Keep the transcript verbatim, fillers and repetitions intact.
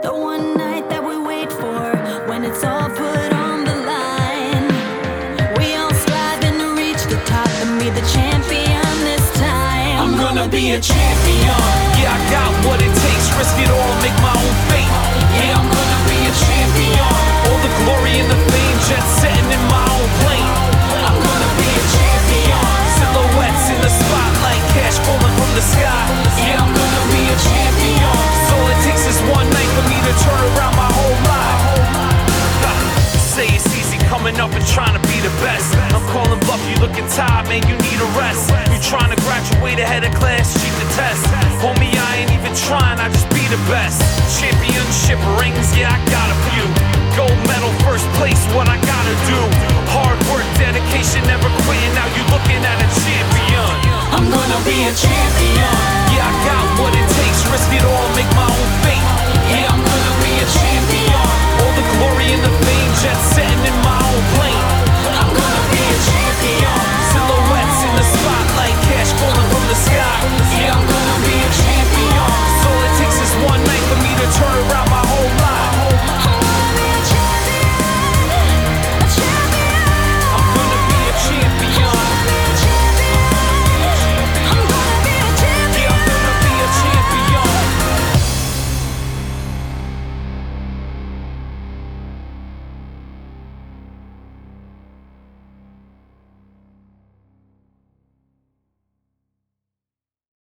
The one night that we wait for, when it's all put on the line. We all striving to reach the top and be the champion this time. I'm gonna be a champion. Yeah, I got what it takes. Risk it all, make my own fate. Yeah, I'm gonna be a champion. All the glory and the fame, jet setting in my own plane. I'm gonna be a champion. Silhouettes in the spotlight, cash falling from the sky. Yeah, I'm gonna be a champion. So all it takes is one night for me to turn around my whole life. Say it's easy coming up and trying to be the best. I'm calling bluff, you looking tired, man, you need a rest. You trying to graduate ahead of class, cheat the test. Homie, I ain't even trying, I just be the best. Championship rings, yeah, I got a few. Gold medal, first place, what I gotta do. Hard work, dedication, never quitting, now you looking at a champion. I'm gonna be a champion.